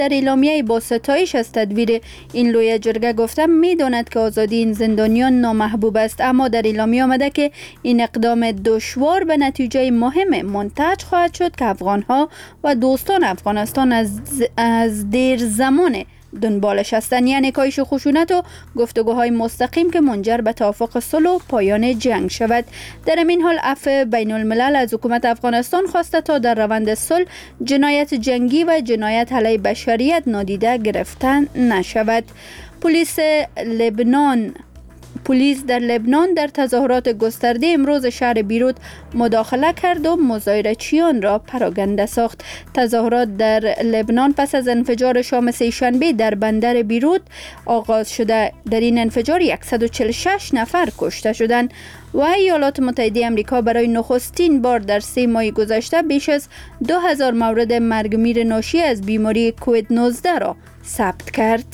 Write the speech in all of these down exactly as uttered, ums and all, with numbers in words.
در اعلامیه با ستایش از تدبیر این لوی جرگه گفته می‌داند که آزادی این زندانیان نامحبوب است، اما در اعلامیه آمده که این اقدام دشوار به نتیجه مهم منتج خواهد شد که افغان‌ها و دوستان افغانستان از از دیر زمان دنبالش هستند، یعنی کاهش خشونت و گفتگوهای مستقیم که منجر به توافق صلح و پایان جنگ شود. در این حال عفو بین الملل از حکومت افغانستان خواسته تا در روند صلح جنایت جنگی و جنایت علیه بشریت نادیده گرفته نشود. پلیس لبنان پلیس در لبنان در تظاهرات گسترده امروز شهر بیروت مداخله کرد و مظاهره‌چیان را پراگنده ساخت. تظاهرات در لبنان پس از انفجار شام سه‌شنبه در بندر بیروت آغاز شده. در این انفجار صد و چهل و شش نفر کشته شدند و ایالات متحده آمریکا برای نخستین بار در سه ماه گذشته بیش از دو هزار مورد مرگ میر ناشی از بیماری کووید نوزده را ثبت کرد.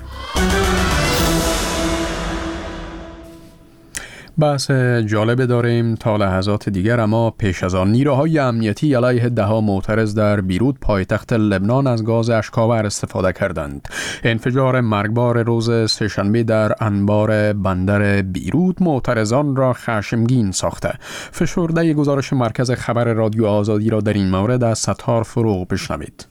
بحث جالب داریم تا لحظات دیگر، اما پیش از آن نیروهای امنیتی علیه ده ها معترض در بیروت پایتخت لبنان از گاز اشک‌آور استفاده کردند. انفجار مرگبار روز سه‌شنبه در انبار بندر بیروت معترضان را خشمگین ساخته. فشرده گزارش مرکز خبر رادیو آزادی را در این مورد از ستار فروغ بشنوید.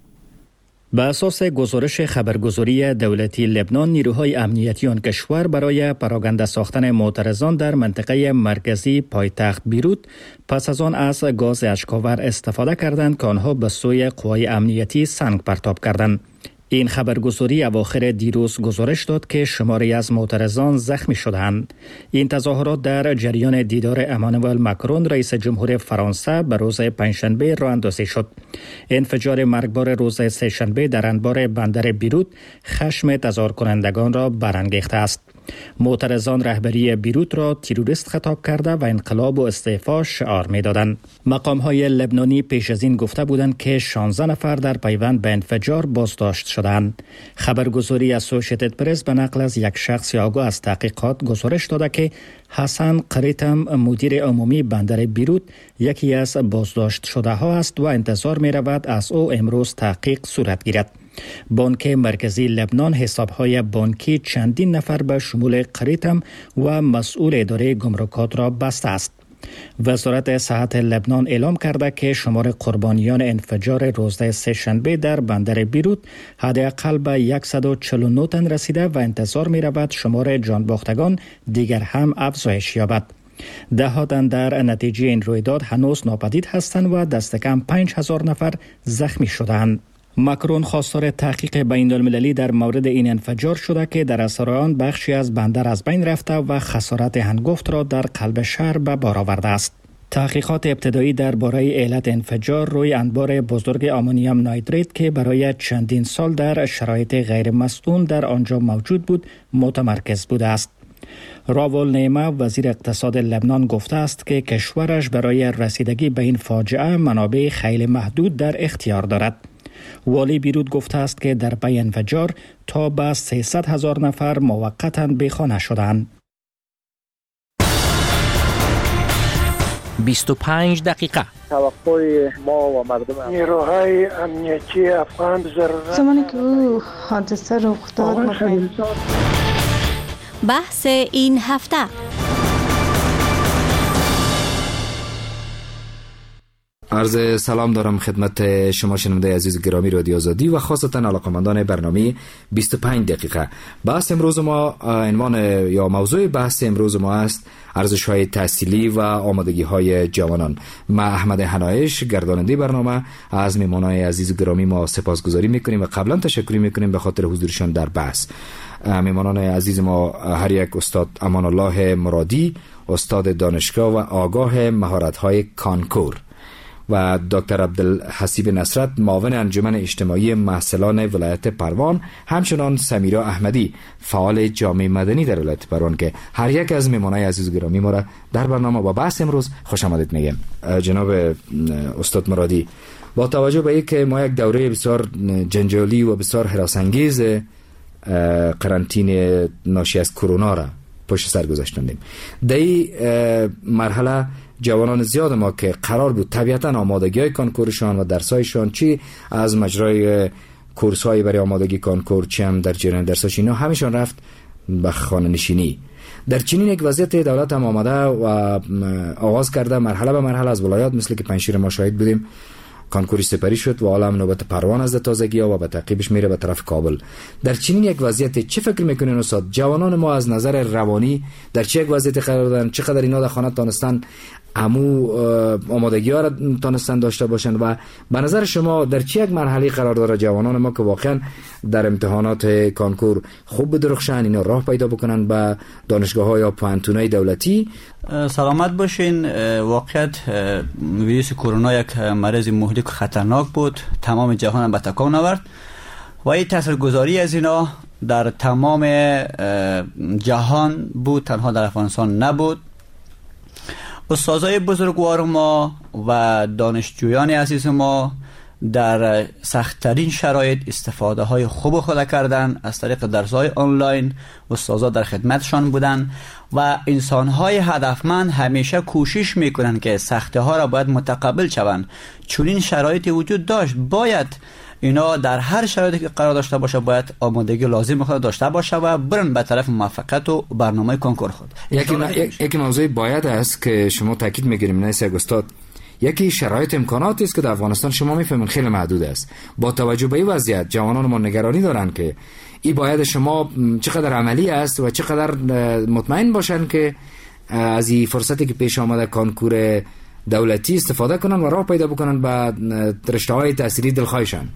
به اساس گزارش خبرگزاری دولتی لبنان، نیروهای امنیتی آن کشور برای پراگنده ساختن معترضان در منطقه مرکزی پایتخت بیروت پس از آن از گاز اشک‌آور استفاده کردند که آنها به سوی قوای امنیتی سنگ پرتاب کردند. این خبرگزاری اواخر دیروز گزارش داد که شماری از معترضان زخمی شدند. این تظاهرات در جریان دیدار امانوئل ماکرون رئیس جمهور فرانسه به روز پنجشنبه راه اندازی شد. انفجار مرگبار روز سه‌شنبه در انبار بندر بیروت خشم تظاهر کنندگان را برانگیخته است. معترضان رهبری بیروت را تروریست خطاب کرده و انقلاب و استعفا شعار می‌دادند. مقام‌های لبنانی پیش از این گفته بودند که شانزده نفر در پیوند به انفجار بازداشت شدند. خبرگزاری اسوسییتد پرس به نقل از یک شخص آگاه از تحقیقات گزارش داده که حسن قریتم مدیر عمومی بندر بیروت یکی از بازداشت شده ها است و انتظار می رود از او امروز تحقیق صورت گیرد. بانک مرکزی لبنان حساب‌های بانکی چندین نفر به شمول قریتم و مسئول اداره گمرکات را بسته است. وزارت صحت لبنان اعلام کرده که شمار قربانیان انفجار روز سه‌شنبه در بندر بیروت حداقل به صد و چهل و نه تن رسیده و انتظار می رود شمار جانباختگان دیگر هم افزایش یابد. ده ها تن در نتیجه این رویداد هنوز ناپدید هستند و دست کم پنج هزار نفر زخمی شدند. ماکرون خواستار تحقیق بین المللی در مورد این انفجار شده که در اثر آن بخشی از بندر از بین رفته و خسارت هنگفت را در قلب شهر به بار آورده است. تحقیقات ابتدایی درباره علت انفجار روی انبار بزرگ آمونیوم نایتریت که برای چندین سال در شرایط غیر مسئول در آنجا موجود بود متمرکز بوده است. راول نیمه وزیر اقتصاد لبنان گفته است که کشورش برای رسیدگی به این فاجعه منابع خیلی محدود در اختیار دارد. والی بیروت گفته است که در پی انفجار تا به سیصد هزار نفر موقتاً بیخانه شدند. بیست و پنج دقیقه. توقع ما و مردم نیروهای امنیتی افغان ضرورت زمانی که او حادثه رخ داد مخیر. بحث این هفته. عرض سلام دارم خدمت شما شنونده عزیز گرامی رادیو آزادی و خاصتا علاقه‌مندان برنامه بیست و پنج دقیقه. بحث امروز ما عنوان یا موضوع بحث امروز ما است ارزش‌های تحصیلی و آمادگی‌های جوانان. ما احمد حنایش گرداننده برنامه از میهمانان عزیز گرامی ما سپاسگزاری می‌کنیم و قبلا تشکر می‌کنیم به خاطر حضورشان در بحث. میهمانان عزیز ما هر یک استاد امان الله مرادی، استاد دانشگاه و آگاه مهارت‌های کانکور، و دکتر عبدالحسیب نصرت معاون انجمن اجتماعی محصلان ولایت پروان، همچنان سمیرا احمدی فعال جامعه مدنی در ولایت پروان که هر یک از میهمانان عزیز گرامی ما را در برنامه با بحث امروز خوش آمدید میگم. جناب استاد مرادی، با توجه به اینکه ما یک دوره بسیار جنجالی و بسیار هراس انگیز قرنطینه ناشی از کرونا را پشت سر گذاشتیم، در این مرحله جوانان زیاد ما که قرار بود طبیعتاً آمادگی‌های کانکورشان و درسایشان چی از مجرای کورس‌های برای آمادگی کانکور، چه هم در جریان درسش، اینا همیشون رفت به خانه نشینی. در چنین یک وضعیت دولت هم آمده و آغاز کرده مرحله به مرحله از ولایات، مثل که پنجشیر ما شاهد بودیم کانکوری سپری شد و حالا هم نوبت پروان از تازگی ها و به تعقیبش میره به طرف کابل. در چنین یک وضعیت چه فکر میکنین استاد؟ جوانان ما از نظر روانی در چه یک وضعیت قرار دارن؟ چقدر اینا در خانه تانستن امو آمادگی ها را تانستن داشته باشن و به نظر شما در چه یک مرحله قرار داره جوانان ما که واقعا در امتحانات کانکور خوب بدرخشن، اینا راه پیدا بکنن به دانشگاه ها یا پوهنتونای دولتی؟ سلامت باشین. واقعیت ویروس کرونا یک مرض مهلک خطرناک بود، تمام جهان به تکان آورد و این تاثیرگذاری از اینا در تمام جهان بود، تنها در افغانستان نبود. استادای بزرگوار ما و دانشجویان عزیز ما در سخت‌ترین شرایط استفاده های خوب خود کردن از طریق درس‌های آنلاین. استادا در خدمتشان بودن و انسان‌های هدفمند همیشه کوشش میکنن که سختی ها را باید متقبل شوند. چون این شرایطی وجود داشت، باید اینا در هر شرایطی که قرار داشته باشه باید آمادگی لازم خود داشته باشه و برن به طرف موفقیت و برنامه کنکور خود. یکی یک موضوع باید است که شما تاکید میگیریم نه استاد، یکی شرایط امکانات است که در افغانستان شما میفهمین خیلی محدود است. با توجه به این وضعیت جوانان ما نگرانی دارن که این باید شما چقدر عملی است و چقدر مطمئن باشن که از این فرصتی که پیش آمده کانکور دولتی استفاده کنن و راه پیدا بکنن به رشته‌های تحصیلی دلخواهشان.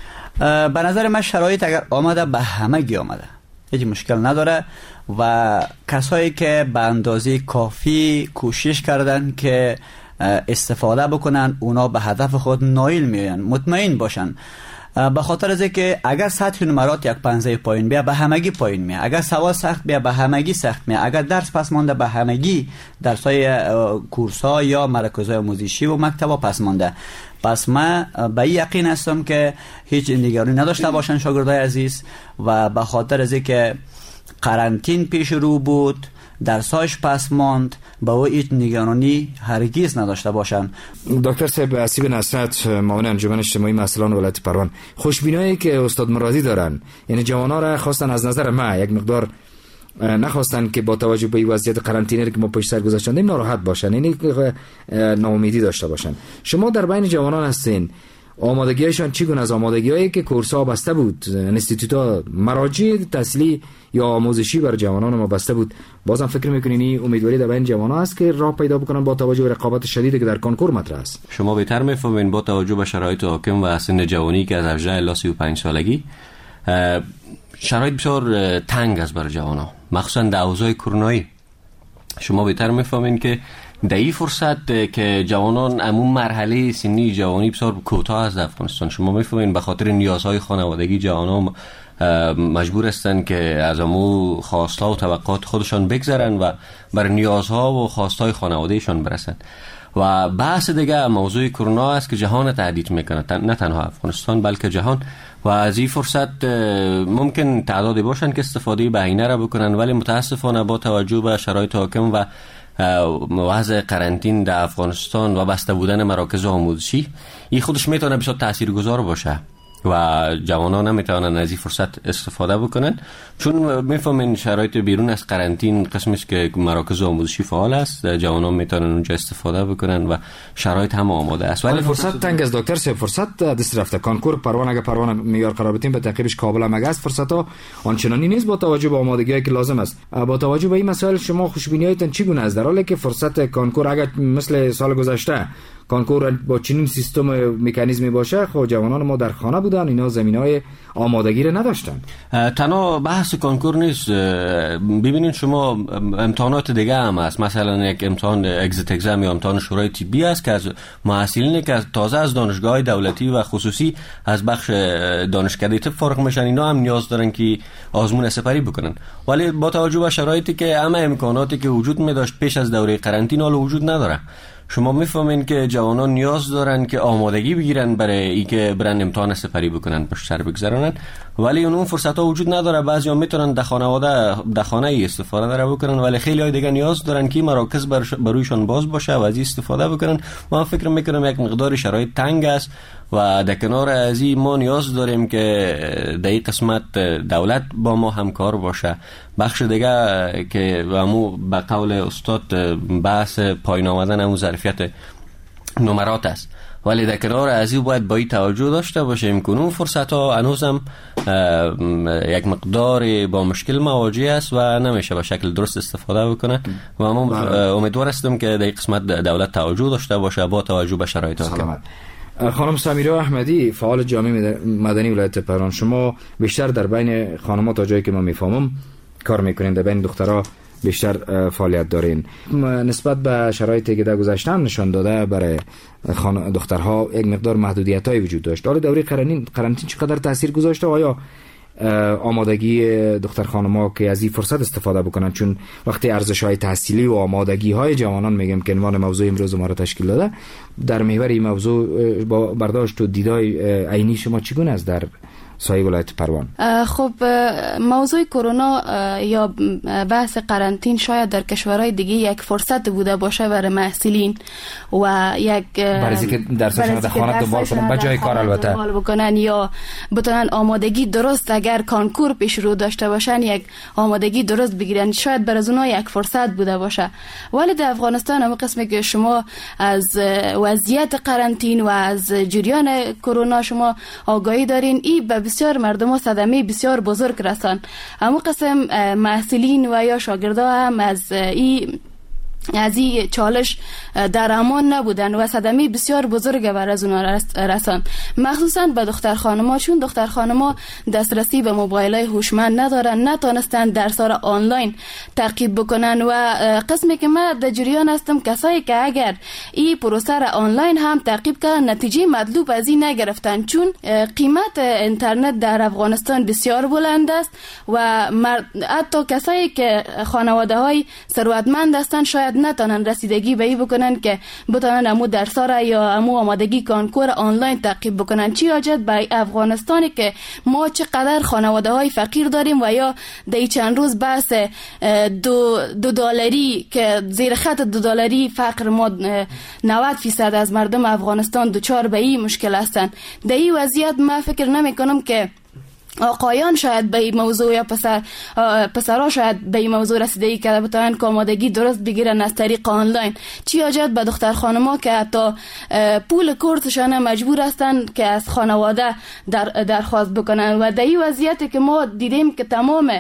به نظر من شرایط اگر آمده به همگی آمده، هیچ مشکل نداره و کسایی که به اندازه کافی کوشش کردن که استفاده بکنن اونا به هدف خود نایل میان، مطمئن باشن. به خاطر از اینکه اگر سطح نمرات یک پنجاه پایین بیا به همگی پایین میاد، اگر سوال سخت بیا به همگی سخت میاد، اگر درس پس مانده به همگی درسای کورس‌ها یا مراکزهای آموزشی و مکتب‌ها پس مانده. پس من به این یقین هستم که هیچ نگرانی نداشته باشن شاگردای عزیز و به خاطر از اینکه قرنطین پیش رو بود، درساش پس ماند، با او هیچ نگرانی هرگز نداشته باشن. دکتر صاحب اسیب نصرت، معاون انجمن اجتماعی مسئولان ولایت پروان، خوشبینایی که استاد مرادی دارن، یعنی جوانا را خواستن از نظر ما یک مقدار نخواستن که با توجه به وضعیت قرنطینه که ما پشت سر گذاشتیم ناراحت باشن، یعنی ناامیدی داشته باشن. شما در بین جوانان هستین، آمادگیشان چگونه از آمادگی‌هایی که کورس‌ها بسته بود، انستیتوت‌ها، مراجع تحصیلی یا آموزشی بر جوانان ما بسته بود، بازم فکر می‌کنین این امیدواری در بین جوانان است که راه پیدا بکنن با توجه به رقابت شدیدی که در کنکور مطرح است؟ شما بهتر می‌فهمین با توجه به شرایط حاکم و سن جوانی که از هجده الی سی و پنج سالگی شرایط بسیار تنگ است برای جوانان، مخصوصا در اوضاع کرونایی. شما بهتر می‌فهمین که در این فرصت که جوانان امون مرحله سنی جوانی بسیار کوتاه است در افغانستان، شما میفهمین به خاطر نیازهای خانوادگی جوانان مجبور هستند که از امو خواستها و توقعات خودشان بگذرن و بر نیازها و خواستهای خانوادهشان برسن. و بحث دیگه موضوع کرونا است که جهان تهدید میکنه، نه تنها افغانستان بلکه جهان، و از این فرصت ممکن تعدادی باشن که استفاده بهینه را بکنن، ولی متاسفانه با توجه به شرایط حاکم و وضع قرنطین در افغانستان و بسته بودن مراکز آموزشی، این خودش میتونه بسیار تاثیرگذار باشه و جوانان نمیتونن از این فرصت استفاده بکنن، چون میفهمین شرایط بیرون از قرنطین قسمی است که مراکز آموزشی فعال است، جوانان میتونن اونجا استفاده بکنن و شرایط هم آماده است. ولی فرصت تنگ از دکتر سه فرصت دست رفته. کانکور پروان اگه پروان معیار قرار بدیم به تعقیبش کابل هم است، فرصت ها آنچنانی نیست با توجه به آمادگی که لازم است. با توجه به این مسائل شما خوشبینیاتون چگونه است در حالی که فرصت کانکور اگه مثل سال گذشته کانکور با چنین سیستم مکانیزمی باشه، خب جوانان ما در خانه بودن، اینا زمینهای آمادگی رو نداشتن. تنها بحث کانکور نیست، ببینید شما امتحانات دیگه هم هست، مثلا یک امتحان اگزیت اگزم یا امتحان شورای طبی است که از محصلینی که تازه از دانشگاه دولتی و خصوصی از بخش دانشکده طب فارغ میشن، اینا هم نیاز دارن که آزمون سپری بکنن، ولی با توجه به شرایطی که همه امکاناتی که وجود می داشت پیش از دوره قرنطینه حال وجود نداره. شما میفهمین که جوانان نیاز دارن که آمادگی بگیرن برای اینکه برن امتحان سپری بکنن، پشت سر بگذرونن، ولی اون فرصت ها وجود نداره. بعضیا میتونن در خانواده در خانه ای استفاده داره بکنن، ولی خیلی های دیگه نیاز دارن که مراکز بر برویشون باز باشه و از استفاده بکنن. ما فکر میکنم یک مقدار شرایط تنگ است و در کنار از این ما نیاز داریم که در این قسمت دولت با ما همکار باشه. بخش دیگه که همو به قول استاد بحث پایین آمدن همو ظرفیت نمرات است، ولی در کنار از این باید با این توجه داشته باشیم که اون فرصت ها هنوزم یک مقدار با مشکل مواجه است و نمیشه به شکل درست استفاده بکنه و ما امیدوار هستم که در این قسمت دولت توجه داشته باشه با توجه به شرایط ها. خانم سمیرا احمدی، فعال جامعه مدنی ولایت پروان، شما بیشتر در بین خانم‌ها تا جایی که ما میفهمم کار میکنین، در بین دخترها بیشتر فعالیت دارین. نسبت به شرایطی که در گذشته هم نشان داده برای خان دخترها یک مقدار محدودیت‌های وجود داشت. حالا دوره قرنطینه قرنطینه چقدر تاثیر گذاشته و آیا آمادگی دختر خانم‌ها که از این فرصت استفاده بکنن، چون وقتی ارزش‌های تحصیلی و آمادگی‌های جوانان میگم که عنوان موضوع امروز ما را تشکیل داده، در محور این موضوع با برداشت و دیدای عینی شما چگونه است در سایه ولایت پروان؟ خب موضوع کرونا یا بحث قرنطین شاید در کشورهای دیگه یک فرصت بوده باشه برای محصلین و یک برای که درسشون در خانه دنبال کنن بجای کار البته بکنن یا بتونن آمادگی درست اگر کانکور پیش رو داشته باشن یک آمادگی درست بگیرن، شاید برای اونها یک فرصت بوده باشه. ولی در افغانستان هم قسمی که شما از وضعیت قرنطین و از جریان کرونا شما آگاهی دارین، ای به بسیار مردم صدمه بسیار بزرگ رسان. اما قسم محصلین و یا شاگردا هم از این از این چالش در امان نبودن و صدمه بسیار بزرگ بر از اونها رسان، مخصوصا به دختر خانما، چون دختر خانما دسترسی به موبایل های هوشمند ندارن، نتونستن درس را آنلاین تعقیب بکنن و قسمی که من در جریان هستم کسایی که اگر این پروسه را آنلاین هم تعقیب کردن نتیجه مطلوب از این نگرفتن، چون قیمت اینترنت در افغانستان بسیار بلند است و حتی کسایی که خانواده های ثروتمند هستند شاید نتونن رسیدگی به این بکنن که بتونن امو درسا را یا امو آمادگی کانکور آنلاین تعقیب بکنن. چی حاجت به افغانستانی که ما چقدر خانواده های فقیر داریم و یا در چند روز بحث دو, دو دلاری که زیر خط دو دلاری فقر ما نود فیصد از مردم افغانستان دوچار به این مشکل هستن. در این وضعیت من فکر نمی کنم که آقایان شاید به این موضوع یا پسر پسرها شاید به این موضوع رسیدگی کرده بتوانند که آمادگی درست بگیرن از طریق آنلاین. چی حاجت به دختر خانم‌ها که حتی پول کورسشان مجبور هستن که از خانواده در درخواست بکنن و در این وضعیتی که ما دیدیم که تمام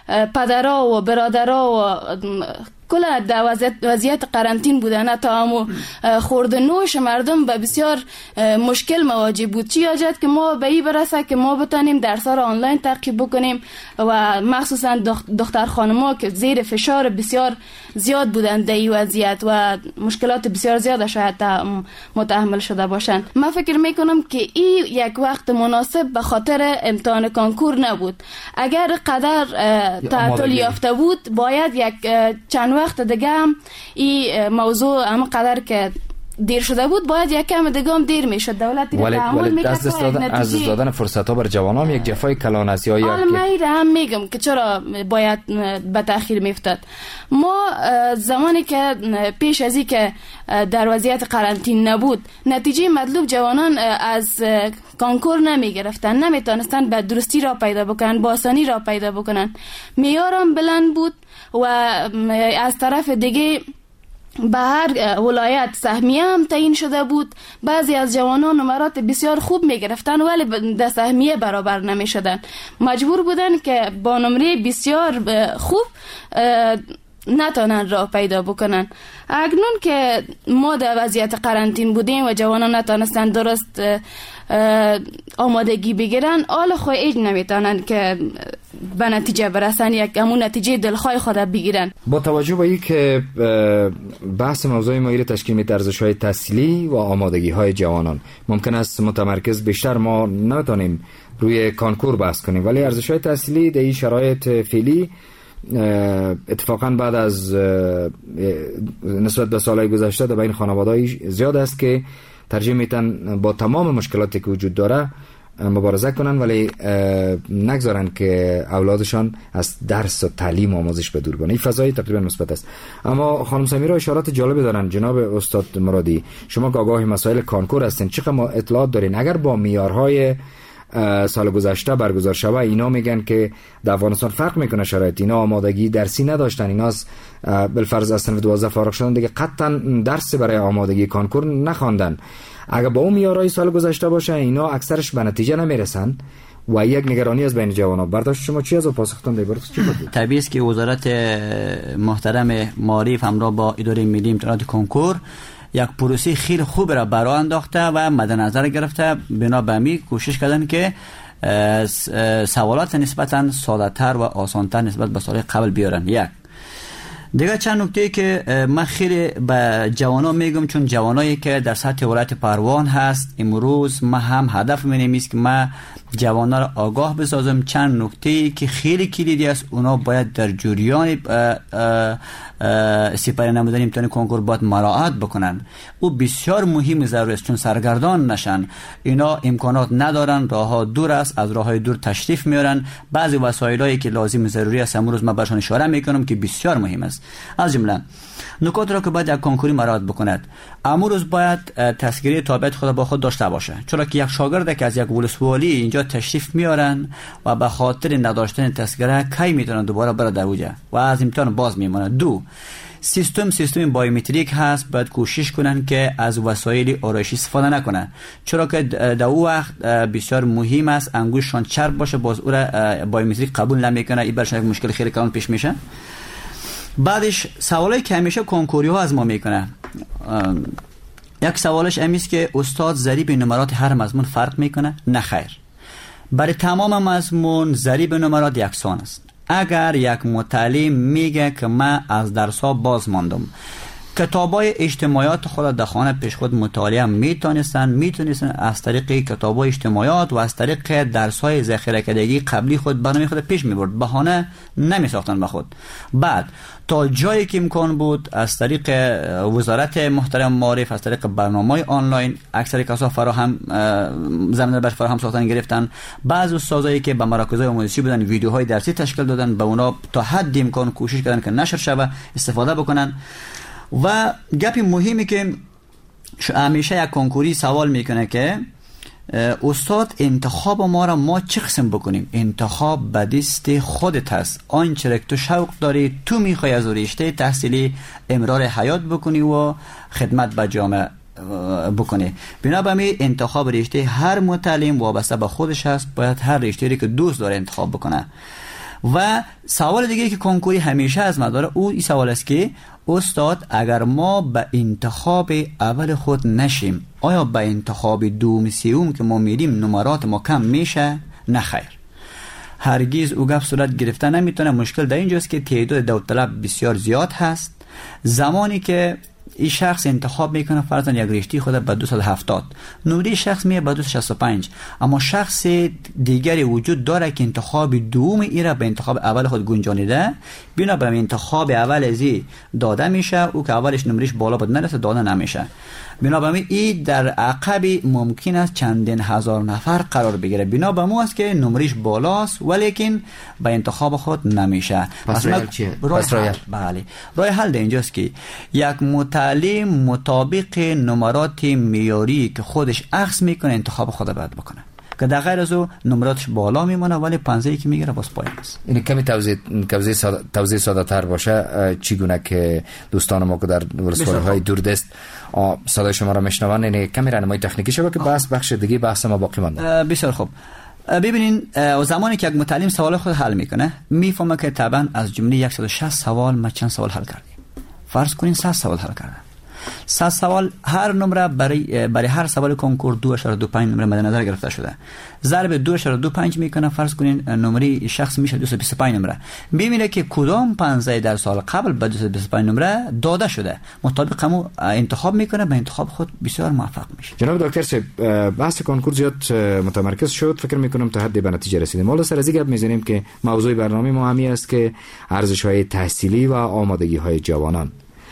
پدرها و برادرها و کلا در وضعیت, وضعیت قرنطین بودن، حتی همو خورد نوش مردم به بسیار مشکل مواجه بود. چی حاجت که ما به این برسه که ما بتانیم درس‌ها را آنلاین تعقیب بکنیم و مخصوصا دختر خانم‌ها که زیر فشار بسیار زیاد بودن در این وضعیت و مشکلات بسیار زیاد شاید متحمل شده باشند. من فکر میکنم که این یک وقت مناسب به خاطر امتحان کانکور نبود. اگر قدر تعطیل یافته بود باید یک چند وقت دیگه هم این موضوع هم قدر که دیر شده بود باید یک کم دیگه هم دیر میشد. دولت دیگه تعامل میکرد. از دست دادن از دادن فرصت ها بر جوانان یک جفای کلان است یا یک من هم میگم که چرا باید به تاخیر میافتاد. ما زمانی که پیش از این که در وضعیت قرنطین نبود نتیجه مطلوب جوانان از کانکور نمیگرفتن، نمیتونستن به درستی را پیدا بکنن، با آسانی را پیدا بکنن. معیارم بلند بود و از طرف دیگه به هر ولایت سهمیه هم تعیین شده بود. بعضی از جوانان نمرات بسیار خوب می گرفتن ولی در سهمیه برابر نمی شدن، مجبور بودن که با نمره بسیار خوب نتونن راه پیدا بکنن. اکنون که ما در وضعیت قرنطین بودیم و جوانان نتونستن درست آمادگی بگیرن، حالا خود ایج نمیتونن که به نتیجه برسن، یک همون نتیجه دلخواه خود بگیرن. با توجه به این که بحث موضوع ما ایره تشکیل میده ارزش‌های تحصیلی و آمادگی‌های جوانان، ممکن است متمرکز بیشتر ما نتونیم روی کانکور بحث کنیم، ولی ارزش‌های تحصیلی در این شرایط فعلی اتفاقا بعد از نسبت به سالهای گذشته در بین خانواده‌ای زیاد است که ترجیح میتن با تمام مشکلاتی که وجود داره مبارزه کنن ولی نگذارن که اولادشان از درس و تعلیم و آموزش به دور بانه. این فضای تقریبا مثبت است. اما خانم سمیرا اشارات جالب دارن. جناب استاد مرادی، شما که آگاه مسائل کانکور هستین، چقدر اطلاعات دارین؟ اگر با معیارهای سال گذشته برگزار شوه، اینا میگن که در افغانستان فرق میکنه شرایط، اینا آمادگی درسی نداشتن، اینا از بالفرض از صنف دوازده فارغ شدن دیگه قطعا درس برای آمادگی کانکور نخواندن. اگر با اون معیارهای سال گذشته باشه، اینا اکثرش به نتیجه نمیرسن و یک نگرانی از بین جوانان. برداشت شما چی از پاسختون در بارش چی بود؟ طبیعی است که وزارت محترم معارف همراه با اداره ملی امتحانات کنکور یک پروسه خیلی خوب را برای انداخته و مد نظر گرفته. بنا به می کوشش کردن که سوالات نسبتا ساده تر و آسان تر نسبت به سال قبل بیارن. یک دیگه چند نکته که من خیلی به جوانان میگم، چون جوانایی که در سطح ولایت پروان هست، امروز من هم هدف منم است که من جوانان را آگاه بسازم. چند نکته که خیلی کلیدی است، اونا باید در جریان سپری نمودن امتحان کنکور باید مراعات بکنن. او بسیار مهم ضروری است، چون سرگردان نشن. اینا امکانات ندارن، راه ها دور است، از راه های دور تشریف میارن. بعضی وسایلی که لازم ضروری است امروز من برشان اشاره میکنم که بسیار مهم است. از جمله نکات را که باید یک کنکوری مراعات بکند. امروز باید تسکیه تابعیت خود با خود داشته باشه، چرا که یک شاگرد که از یک ولسوالی اینجا تشریف میارن و به خاطر نداشتن تسکیه کی میتونن دوباره بره در اوجه و از امتحان باز میمونه. دو سیستم سیستم بایومتریک هست، باید کوشش کنن که از وسایل آرایشی استفاده نکنن، چرا که در او وقت بسیار مهم است انگشتشان چرب باشه، باز او را بایومتریک قبول نمیکنه، این برشون یک مشکل خیلی کلان پیش میشه. بعدش سوالایی که همیشه کنکوری ها از ما میکنه، یک سوالش امیست که استاد ضریب نمرات هر مضمون فرق میکنه؟ نه خیر، برای تمام مضمون ضریب نمرات یکسان است. اگر یک متعلم میگه که من از درس ها باز ماندم، کتابای اجتماعات خود در خانه پیش خود مطالعه میتونستن میتونستن از طریق کتابای اجتماعات و از طریق درس های ذخیره کردگی قبلی خود برنامه خود پیش میبرد، بهانه نمیساختن به خود. بعد تا جایی که امکان بود از طریق وزارت محترم معارف، از طریق برنامه‌های آنلاین اکثر کسا فراهم زمینه بر فراهم ساختن گرفتن. بعضی استادایی که به مراکزهای آموزشی بودن ویدیوهای درسی تشکیل دادن، به اونا تا حد امکان کوشش کردن که نشر شوه استفاده بکنن. و گپی مهمی که همیشه یک کنکوری سوال میکنه که استاد انتخاب ما را ما چه قسم بکنیم؟ انتخاب به دست خودت هست، آنچه که تو شوق داری، تو میخوای از رشته تحصیلی امرار حیات بکنی و خدمت به جامعه بکنی. بنابراین انتخاب رشته هر متعلم وابسته به خودش هست، باید هر رشته‌ای که دوست داره انتخاب بکنه. و سوال دیگه که کنکوری همیشه از ما داره، او این سوال است که استاد اگر ما به انتخاب اول خود نشیم، آیا به انتخاب دوم سوم که ما میریم نمرات ما کم میشه؟ نه خیر، هرگز او گپ صورت گرفته نمیتونه. مشکل در اینجاست که تعداد داوطلب بسیار زیاد هست. زمانی که این شخص انتخاب میکنه فرضاً یک رشته خود به دویست و هفتاد، نمره شخص میه به دویست و شصت و پنج، اما شخص دیگری وجود داره که انتخاب دوم ای را به انتخاب اول خود گنجانیده، بنا به انتخاب اول ازی داده میشه، او که اولش نمرش بالا بود نرسه داده نمیشه. بنابراین این در عقب ممکن است چندین هزار نفر قرار بگیره. بنا به مو است که نمرش بالاست ولیکن به انتخاب خود نمیشه. پس رای چیه؟ پس رای بله، رای حل در اینجاست که یک متعلم مطابق نمرات معیاری که خودش اخذ میکنه انتخاب خود باید بکنه، که در غیر از او نمراتش بالا میمونه ولی پنجه‌ای که میگیره باز پایین است. این کمی توضیح توضیح ساده توضیح ساده تر باشه چگونه که دوستان ما که در ولسوالی‌های دوردست صدای شما را میشنوند، این کمی راهنمایی تکنیکی شده که بحث بخش دیگه بحث ما باقی مانده. بسیار خوب. ببینین زمانی که یک متعلم سوال خود حل میکنه میفهمه که طبعا از جمله صد و شصت سوال ما چند سوال حل کردیم. فرض کنین صد سوال حل کرده. صد سوال هر نمره برای برای هر سوال کنکور دو اشاره دو پنج نمره مد نظر گرفته شده. ضرب دو اشاره دو پنج میکنه، فرض کنین نمره شخص میشه دویست و بیست و پنج نمره. ببینید که کدام پنجاه در سال قبل به دویست و بیست و پنج نمره داده شده، مطابق همو انتخاب میکنه، به انتخاب خود بسیار موفق میشه. جناب دکتر صاحب، بحث کنکور زیاد متمرکز شد، فکر میکنم تا حدی به نتیجه رسیدیم. حالا سر از این گپ میزنیم که موضوع برنامه ما همی است که ارزش های تحصیلی و آمادگی های جوانان.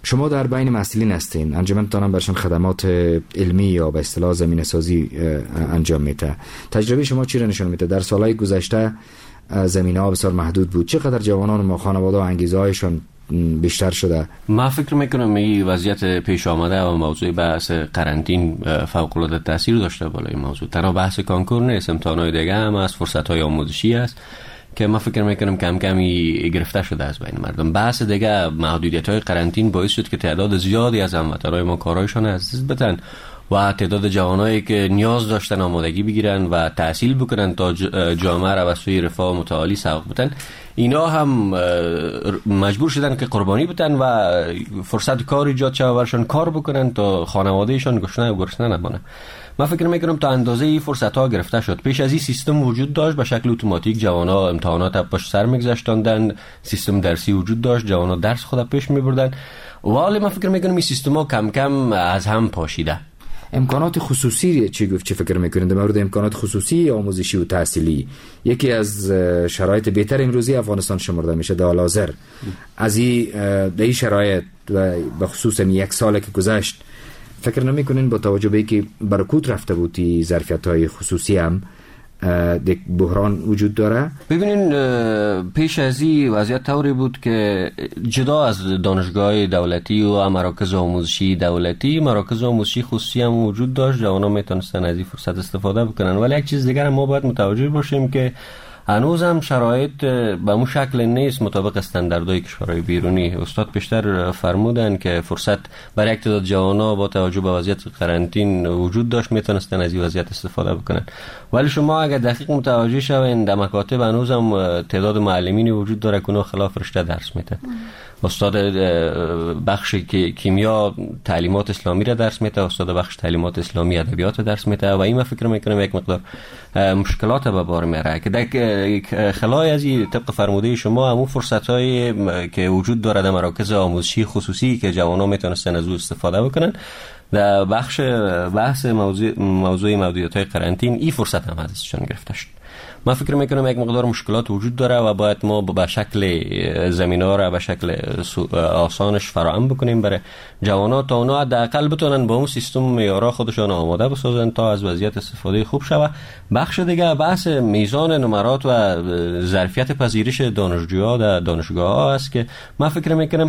شما در بین مسئولین هستین، انجمنتان هم برشان خدمات علمی یا به اصطلاح زمینه سازی انجام میده. تجربه شما چی را نشون میده؟ در سالهای گذشته زمینه ها بسیار محدود بود، چقدر جوانان ما خانواده و انگیزه هایشان بیشتر شده؟ من فکر میکنم این وضعیت پیش آمده و موضوع بحث قرنطین فوق العاده تاثیر داشته بالای موضوع. تنها بحث کانکور نیست، امتحانات دیگه هم از فرصت های آموزشی است که من فکر میکنم کم کمی گرفته شده از بین مردم. بحث دیگه محدودیت های قرنطین باعث شد که تعداد زیادی از هموطنان ما کارهایشان از دست بدن و تعداد جوانایی که نیاز داشتن آمادگی بگیرن و تحصیل بکنن تا جامعه را به سوی رفاه متعالی سوق بدن، اینا هم مجبور شدن که قربانی بدن و فرصت کار ایجاد شود برشان کار بکنن تا خانوادهشان گشنه و گرسنه نمانه. من فکر میکنم تا اندازه ای فرصت ها گرفته شد. پیش از این سیستم وجود داشت، به شکل اتوماتیک جوانا امتحانات پشت سر میگذاشتندن، سیستم درسی وجود داشت، جوانا درس خود پیش میبردن. ولی من فکر میکنم این سیستم ها کم کم از هم پاشیده. امکانات خصوصی چی گفت؟ چی فکر میکنید در مورد امکانات خصوصی آموزشی و تحصیلی؟ یکی از شرایط بهتر امروزی افغانستان شمرده میشه در حال حاضر. از این در این شرایط و به خصوص یک سال که گذشت فکر نمیکنین با توجه به اینکه برکوت رفته بود این ظرفیت‌های خصوصی هم یک بحران وجود داره؟ ببینین پیش از این وضعیت طوری بود که جدا از دانشگاه دولتی و مراکز آموزشی دولتی، مراکز آموزشی خصوصی هم وجود داشت، جوانا میتونستن از این فرصت استفاده بکنن. ولی یک چیز دیگر ما باید متوجه باشیم که هنوز هم شرایط به اون شکل نیست مطابق استانداردهای کشورهای بیرونی. استاد پیشتر فرمودن که فرصت برای یک تعداد جوانا با توجه به وضعیت قرنطین وجود داشت، میتونستن از این وضعیت استفاده بکنن. ولی شما اگر دقیق متوجه شوین در مکاتب هنوز هم تعداد معلمین وجود داره که اونها خلاف رشته درس میدن. استاد بخش کیمیا تعلیمات اسلامی را درس میده، استاد بخش تعلیمات اسلامی ادبیات درس میده و این من فکر میکنم یک مقدار مشکلات به بار میاره که در خلای از این طبق فرموده شما همون فرصت‌های که وجود داره در مراکز آموزشی خصوصی که جوانان میتونستن از او استفاده بکنن، در بخش بحث موضوع موضوع محدودیت‌های قرنطین این فرصت هم ازشون گرفته شد. من فکر میکنم یک مقدار مشکلات وجود داره و باید ما به شکل زمینه را به شکل آسانش فراهم بکنیم برای جوانات تا اونا حداقل بتونن با اون سیستم معیارها خودشان آماده بسازن تا از وضعیت استفاده خوب شود. بخش دیگه بحث میزان نمرات و ظرفیت پذیرش دانشجوها در دانشگاه‌ها است که من فکر میکنم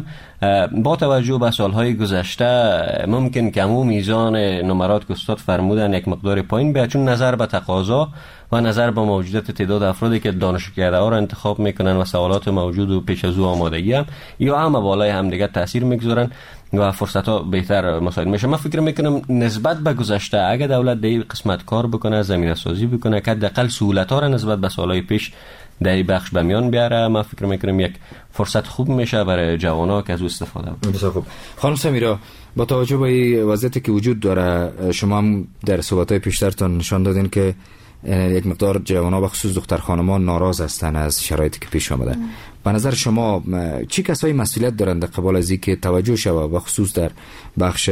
با توجه به سالهای گذشته ممکن که همون میزان نمرات که استاد فرمودن یک مقدار پایین بیاد، چون نظر به تقاضا و نظر به موجودیت تعداد افرادی که دانشکده ها را انتخاب میکنن و سوالات موجود و پیش از او آمادگی هم یا هم بالای هم دیگه تاثیر میگذارن و فرصت ها بهتر مساعد میشه. من فکر میکنم نسبت به گذشته اگه دولت در این قسمت کار بکنه، زمینه سازی بکنه که حداقل سهولت ها را نسبت به سالهای پیش در این بخش به میان بیاره، من فکر میکنم یک فرصت خوب میشه برای جوانا که از او استفاده کنن. بسیار خوب. خانم سمیرا، با توجه به این وضعیتی که وجود داره، شما هم در صحبت‌های پیشترتون نشان دادین که یک مقدار جوانا به خصوص دختر خانمان ناراض هستن از شرایطی که پیش آمده. به نظر شما چی کسایی مسئولیت دارند در قبال از اینکه توجه شود به خصوص در بخش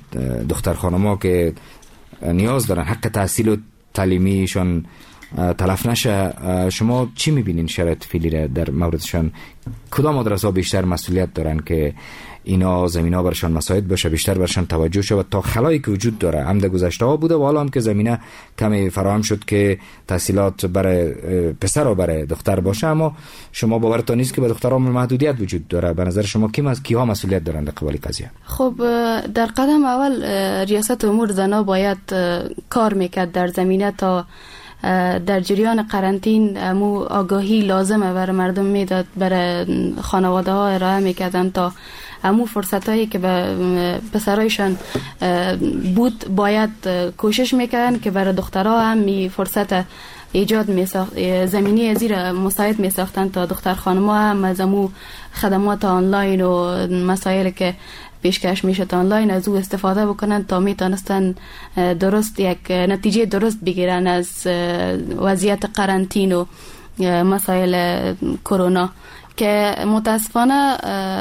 دختر خانما که نیاز دارن حق تحصیل و تعلیمیشان تلف نشه؟ شما چی میبینین شرایط فعلی را در موردشان؟ کدام مدرسه‌ها بیشتر مسئولیت دارن که اینا زمینه برشان مساعد باشه، بیشتر برشان توجه شود تا خلایی که وجود داره هم در گذشته ها بوده و حالا هم که زمینه کمی فراهم شد که تحصیلات برای پسر و برای دختر باشه، اما شما باورتان نیست که به دخترها محدودیت وجود داره؟ به نظر شما کی از کیها مسئولیت دارند در قبال قضیه؟ خب در قدم اول ریاست امور زنا باید کار میکرد در زمینه تا در جریان قرنطین مو آگاهی لازمه برای مردم میداد، برای خانواده ها ارائه میکردن تا امو فرصت هایی که به پسرایشان بود باید کوشش میکردن که برای دخترها هم می فرصت ایجاد میساخت، زمینی زیر مساعد میساختن تا دختر خانم‌ها هم از امو خدمات آنلاین و مسائل که پیشکش میشه تا آنلاین از او استفاده بکنن تا میتونستن درست یک نتیجه درست بگیرن از وضعیت قرنطین و مسائل کرونا که متاسفانه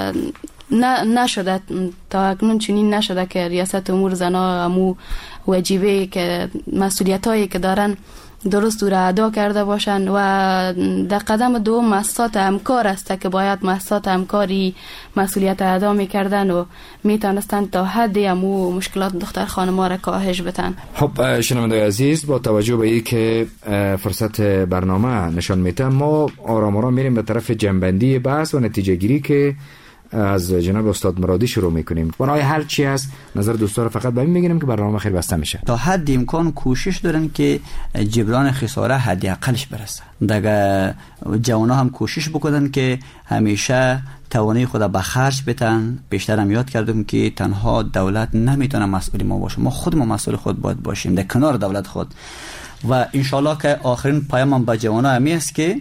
نه نشده تا اکنون چنین نشده که ریاست امور زنا امو واجبه که مسئولیت هایی که دارن درست را ادا کرده باشند و در قدم دوم مؤسسات همکار است که باید مؤسسات همکاری مسئولیت ادا میکردن و میتونستند تا حدی همو مشکلات دختر خانم‌ها را کاهش بدن. خب شنوندگان عزیز، با توجه به این که فرصت برنامه نشان میده، ما آرام آرام میریم به طرف جنبندی بحث و نتیجه گیری که از جناب استاد مرادی شروع میکنیم. برای حل چی است؟ نظر دوستان رو فقط به این میگیریم که برنامه خیر بسته میشه. تا حد امکان کوشش دارن که جبران خساره حد اقلش برسه. دیگه جوانها هم کوشش بکنن که همیشه توانایی خود به خرج بدن. بیشتر هم یاد کردم که تنها دولت نمیتونه مسئول ما باشه، ما خود ما مسئول خود باید باشیم در کنار دولت خود. و انشالله که آخرین پیامم به جوانها همی است که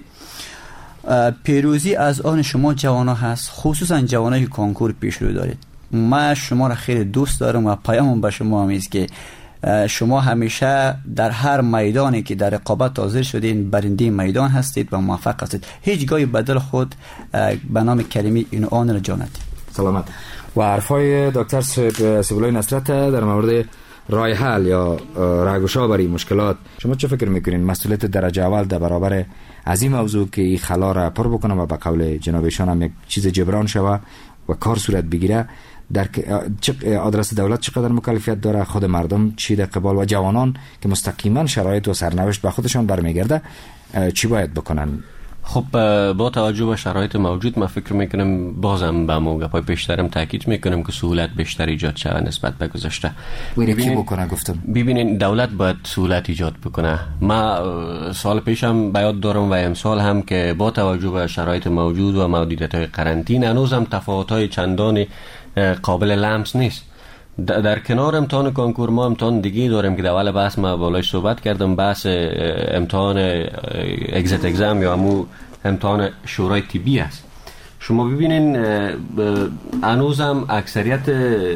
پیروزی از آن شما جوانا هست، خصوصا جوانایی که کنکور پیش رو دارید. من شما را خیلی دوست دارم و پیامم به شما هم است که شما همیشه در هر میدانی که در رقابت حاضر شدین برنده میدان هستید و موفق هستید. هیچگاهی بدل خود به نام کلمه این آن را جانید. سلامت. و حرفای دکتر سیبولای نصرت در مورد راه حل یا راهگشا برای مشکلات، شما چه فکر میکنین مسئولیت درجه اول در برابر از این موضوع که این خلا را پر بکنه و به قول جنابشان هم یک چیز جبران شوه و کار صورت بگیره، در آدرس دولت چقدر مکلفیت داره، خود مردم چی در قبال و جوانان که مستقیما شرایط و سرنوشت به خودشان برمیگرده چی باید بکنن؟ خب با توجه به شرایط موجود من فکر میکنم بازم به موقع پیشترم تاکید میکنم که سهولت بیشتر ایجاد شود نسبت به گذشته. ببینین بکنه گفتم ببینین دولت باید سهولت ایجاد بکنه. ما سال پیشم بیاد دارم و امسال هم که با توجه به شرایط موجود و محدودیت های قرنطینه هنوزم تفاوت های چندان قابل لمس نیست. در کنار امتحان کنکور ما امتحان دیگه داریم که در اول بحث ما بالاش صحبت کردم، بحث امتحان اگزیت اگزام یا همون امتحان شورای طبی است. شما ببینین هنوزم اکثریت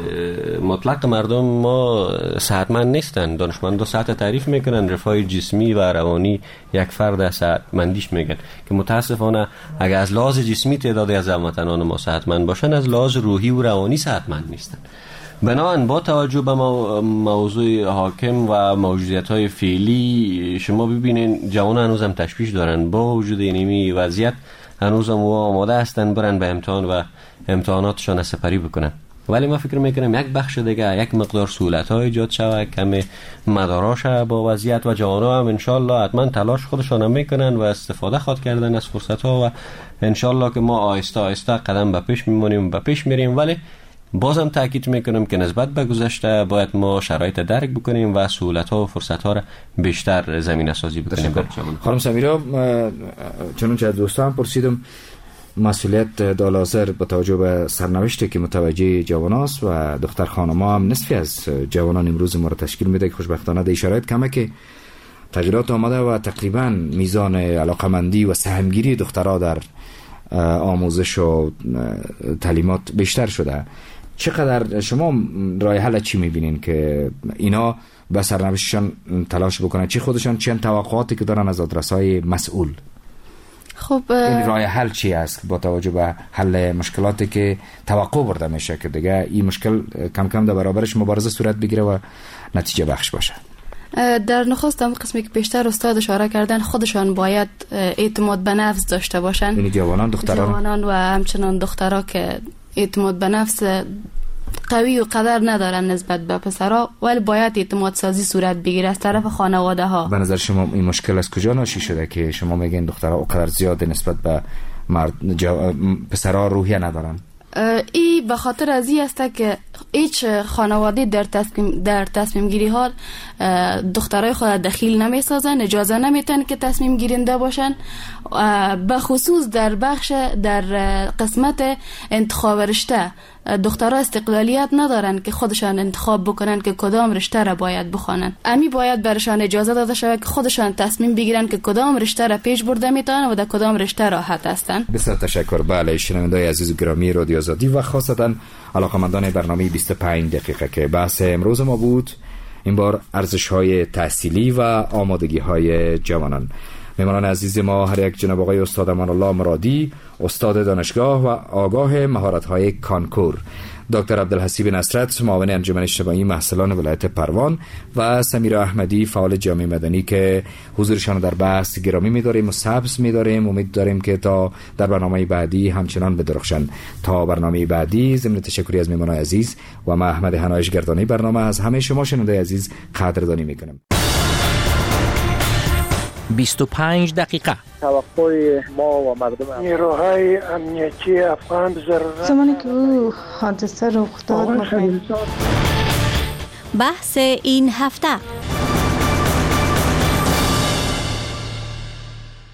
مطلق مردم ما صحتمند نیستن. دانشمندا صحت تعریف میکنن، رفاه جسمی و روانی یک فرد از صحتمندیش میگن که متاسفانه اگر از لحاظ جسمی تعدادی از هموطنان ما صحتمند باشن، از لحاظ روحی و روانی صحتمند نیستن. بنابراین با توجه به موضوع حاکم و موجودیت‌های فعلی شما ببینین جوان هنوزم تشویش دارن. با وجود اینمی وضعیت هنوزم و آماده هستن برن به امتحان و امتحاناتشان سپری بکنن. ولی ما فکر میکنم یک بخش دیگه یک مقدار سهولت‌ها ایجاد شود، کم مداراش با وضعیت و جوان‌ها هم انشالله حتما تلاش خودشان هم میکنن و استفاده خود کردن از فرصت‌ها و انشالله که ما آهسته آهسته قدم به پیش میمونیم به پیش میریم. ولی بازم تاکید میکنم که نسبت به گذشته باید ما شرایط درک بکنیم و سهولت‌ها و فرصت‌ها را بیشتر زمینه سازی بکنیم. خانم سمیرا، چنانچه از دوستان پرسیدم مسئولیت دالازر با توجه به سرنوشتی که متوجه جواناست و دختر خانم‌ها هم نصفی از جوانان امروز ما را تشکیل میده که خوشبختانه در شرایط کمه که تغییرات آمده و تقریبا میزان علاقمندی و سهمگیری دخترها در آموزش و تعلیمات بیشتر شده. چقدر شما راه حل چی میبینین که اینا به سرنوشتشان تلاش بکنن؟ چی خودشان چند توقعاتی که دارن از آدرس‌های مسئول؟ خب این راه حل چی است با توجه به حل مشکلاتی که توقع برده میشه که دیگه این مشکل کم کم در برابرش مبارزه صورت بگیره و نتیجه بخش باشه؟ در نخست هم قسمی که بیشتر استاد اشاره کردن خودشان باید اعتماد به نفس داشته باشن، یعنی جوانان دختران جوانان و همچنان دخترها که اعتماد به نفس قوی و قدر ندارن نسبت به پسرها، ولی باید اعتماد سازی صورت بگیره از طرف خانواده ها. به نظر شما این مشکل از کجا ناشی شده که شما میگین دخترها اونقدر زیاد نسبت به مرد جا... پسرها روحیه ندارن؟ ای به خاطر از این است که هیچ خانواده در تصمیم در تصمیم گیری ها دخترای خود دخیل نمی سازن، اجازه نمیتن که تصمیم گیرنده باشن، به خصوص در بخش در قسمت انتخاب رشته دخترها استقلالیت ندارن که خودشان انتخاب بکنن که کدام رشته را باید بخوانن. امی باید برشان اجازه داده شود که خودشان تصمیم بگیرن که کدام رشته را پیش برده میتونن و در کدام رشته راحت هستن. بسیار تشکر. بله، شنوندگان عزیز و گرامی رادیو آزادی و خاصتا علاقه‌مندان برنامه بیست و پنج دقیقه که بحث امروز ما بود، این بار ارزش‌های تحصیلی و آمادگی‌های جوانان. مهمانان عزیز ما هر یک جناب آقای استاد امان الله مرادی، استاد دانشگاه و آگاه مهارت‌های کانکور، دکتر عبدالحسیب نصرت، معاون انجمن اجتماعی محصلان ولایت پروان و سمیرا احمدی، فعال جامعه مدنی که حضورشان در بحث گرامی می‌داریم و سبز می‌داریم. امید داریم که تا در برنامه بعدی همچنان بدرخشند. تا برنامه بعدی، ضمن تشکری از مهمانان عزیز و من احمد حنایش گردانی برنامه از همه شما شنونده عزیز قدردانی می‌کنم. بیست و پنج دقیقه توقع ما و مردم نیروهای امنیتی افغان ضرورت زمانی که او حادثه رخ داد بحث این هفته